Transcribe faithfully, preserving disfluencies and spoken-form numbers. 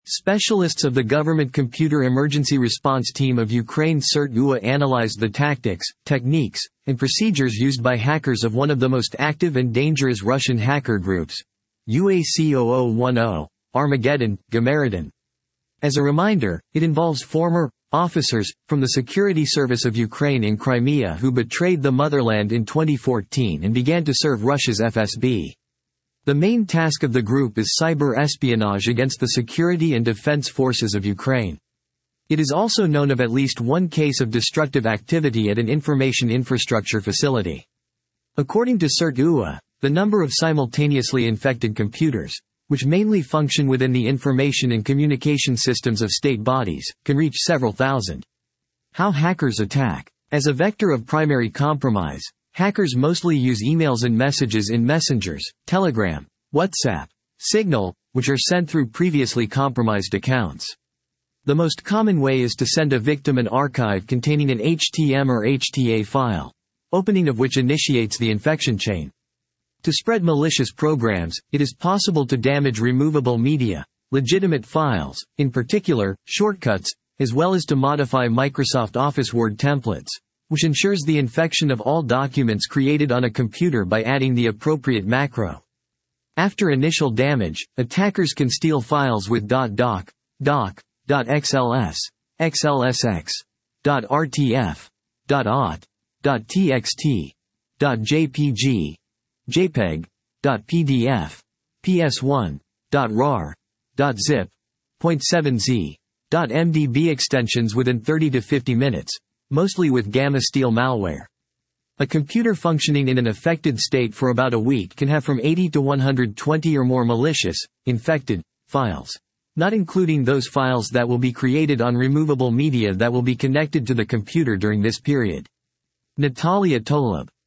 Specialists of the Government Computer Emergency Response Team of Ukraine CERT-U A analyzed the tactics, techniques, and procedures used by hackers of one of the most active and dangerous Russian hacker groups, U A C zero zero one zero, Armageddon, Gamaredon. As a reminder, it involves former officers from the Security Service of Ukraine in Crimea who betrayed the motherland in twenty fourteen and began to serve Russia's F S B. The main task of the group is cyber espionage against the security and defense forces of Ukraine. It is also known of at least one case of destructive activity at an information infrastructure facility. According to CERT-U A, the number of simultaneously infected computers, which mainly function within the information and communication systems of state bodies, can reach several thousand. How hackers attack. As a vector of primary compromise, hackers mostly use emails and messages in messengers, Telegram, WhatsApp, Signal, which are sent through previously compromised accounts. The most common way is to send a victim an archive containing an H T M or H T A file, opening of which initiates the infection chain. To spread malicious programs, it is possible to damage removable media, legitimate files, in particular, shortcuts, as well as to modify Microsoft Office Word templates, which ensures the infection of all documents created on a computer by adding the appropriate macro. After initial damage, attackers can steal files with .doc, doc, .xls, xlsx, .rtf, .ot, .txt, .jpg, JPEG, .pdf, P S one, .rar, .zip, .7z, .mdb extensions within thirty to fifty minutes, mostly with Gamma-Steal malware. A computer functioning in an affected state for about a week can have from eighty to one hundred twenty or more malicious, infected, files, not including those files that will be created on removable media that will be connected to the computer during this period. Natalia Tolub.